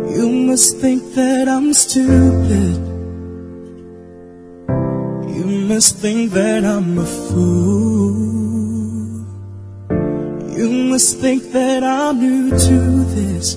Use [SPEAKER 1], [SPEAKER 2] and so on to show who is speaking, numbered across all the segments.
[SPEAKER 1] You must think that I'm stupid. You must think that I'm a fool. You must think that I'm new to this,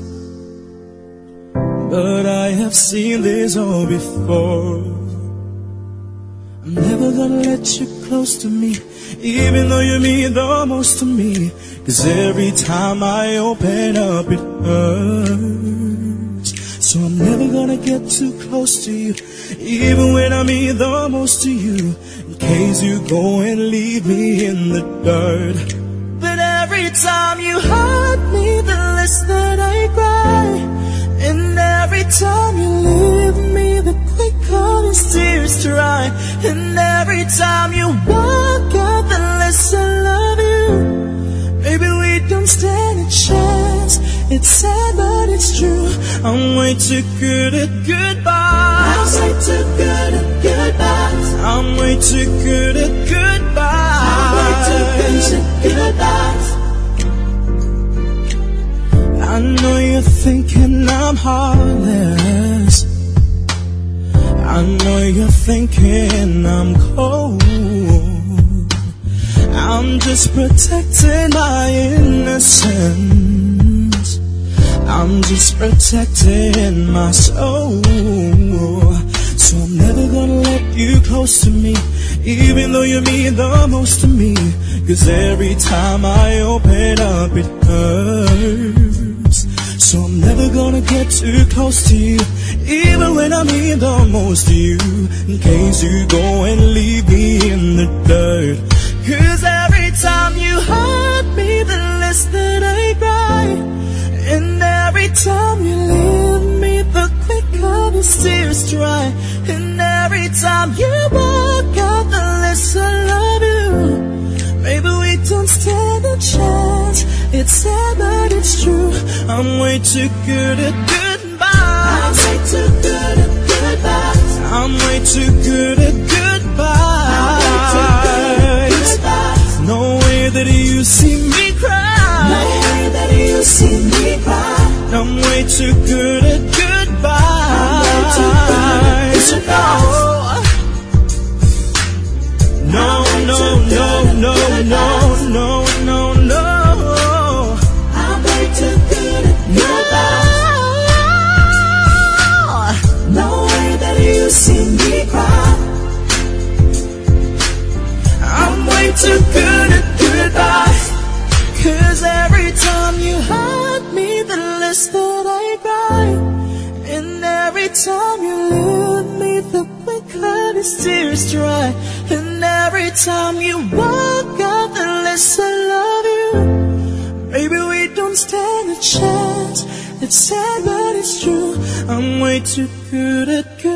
[SPEAKER 1] but I have seen this all before. I'm never gonna let you close to me, even though you mean the most to me. 'Cause every time I open up it hurts. So I'm never gonna get too close to you, even when I mean the most to you, in case you go and leave me in the dirt. But every time you hurt me, the less that I cry. And every time you leave me, the quicker these tears dry. And every time you walk out, the less I love you. Maybe we don't stand a chance. It's sad but it's true. I'm way too good at goodbyes. I'm way too good at goodbyes. I'm way too good at goodbyes. I'm way too good at goodbyes. I know you're thinking I'm heartless. I know you're thinking I'm cold. I'm just protecting my innocence. I'm just protecting my soul. So I'm never gonna let you close to me, even though you mean the most to me. 'Cause every time I open up it hurts. So I'm never gonna get too close to you, even when I mean the most to you, in case you go and leave me in the dirt. 'Cause every time you hurt me, the less that I cry. And every time you leave me, the quicker the tears dry. And every time you walk out, the less I love you. Maybe we don't stand a chance. It's sad but it's true. I'm way too good at goodbyes. I'm way too good at goodbyes. I'm way too good at goodbyes. I'm way too good at goodbyes. No way that you see me cry. No way that you see me cry. I'm way too good at goodbyes. I'm way too good at goodbyes. No, no, no, no, no, no, no, no. I'm way too good at goodbyes. No way that you see me cry. I'm way too good at goodbyes. 'Cause every time you hurt me, the less that I cry. And every time you leave me, the quicker these tears dry. And every time you walk out, the less I love you. Maybe we don't stand a chance. It's sad but it's true. I'm way too good at